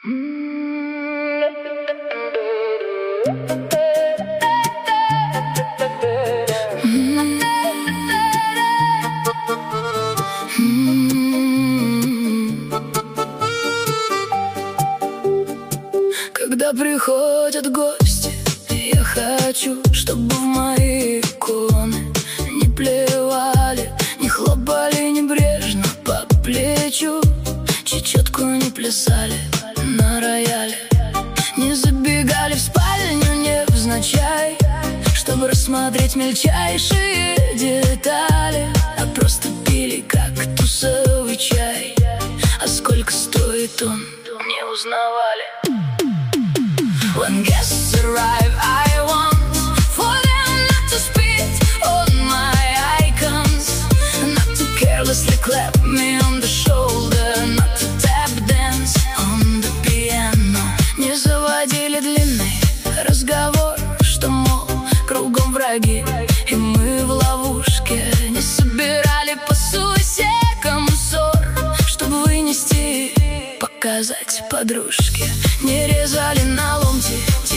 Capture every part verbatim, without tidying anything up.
Когда приходят гости, я хочу, чтобы в мои иконы не плевали, не хлопали небрежно по плечу, чечетку не плясали на рояле, не забегали в спальню невзначай, чтобы рассмотреть мельчайшие детали, а просто пили кактусовый чай. А сколько стоит он, не узнавали. When guests arrive, I want for them not to spit on my icons, not to carelessly clap me on the shoulder, not to tap dance on the piano. Не заводили длинный разговор, что, мол, кругом враги, и мы в ловушке. Не собирали по сусекам ссор, чтобы вынести, показать подружке. Не резали на ломти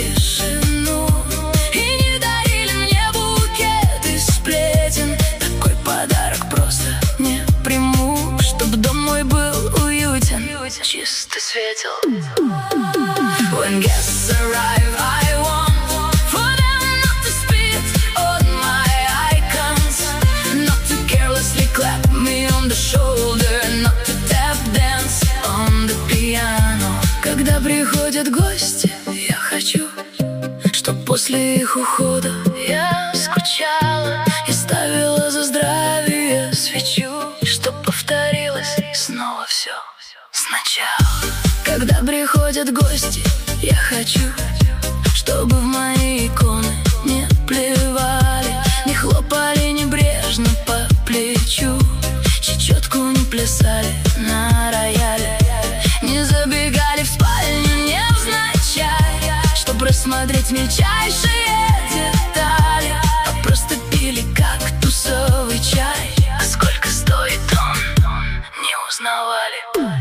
тишину и не дарили мне букет из сплетен. Такой подарок просто не приму, чтоб дом мой был уютен, чистый светел. When guests arrive, I want for them not to spit on my icons, not to carelessly clap me on the shoulder, not to tap dance on the piano. Когда приходят гости, я хочу, чтоб после их ухода я скучала и ставила за здравие свечу, чтоб повторилось снова все сначала. Когда приходят гости, я хочу, чтобы в мои иконы не плевали, не хлопали небрежно по плечу, чечетку не плясали на рояле, не забегали в спальню невзначай, чтоб рассмотреть мельчайшие детали, а просто пили кактусовый чай. А сколько стоит он, не узнавали.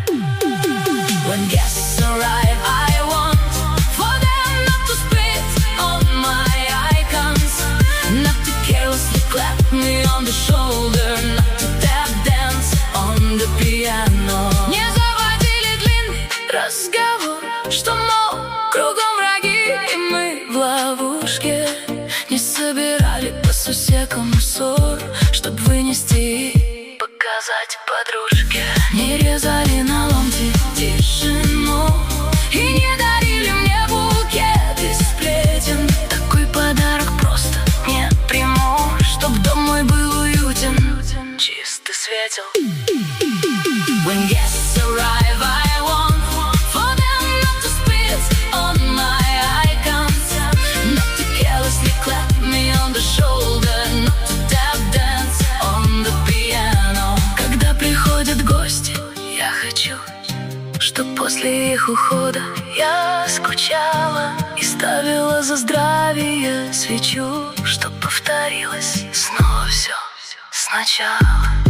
When guests arrive, I want for them not to spit on my icons, not to carelessly clap me on the shoulder, not to tap dance on the piano. Не заводили длинный разговор, что, мол, кругом враги, и мы в ловушке. Не собирали по сусекам ссор, чтоб вынести и показать подружке. Не резали на ломти тишину и не дарили мне букет из сплетен. Такой подарок просто не приму, чтоб дом мой был уютен, чистый светел. When guests arrive, I want for them not to spit on my icons, not to carelessly clap me on the shoulder, not to tap dance on the piano. Когда приходят гости, я хочу, чтоб после их ухода я скучала и ставила за здравие свечу, чтоб повторилось снова все сначала.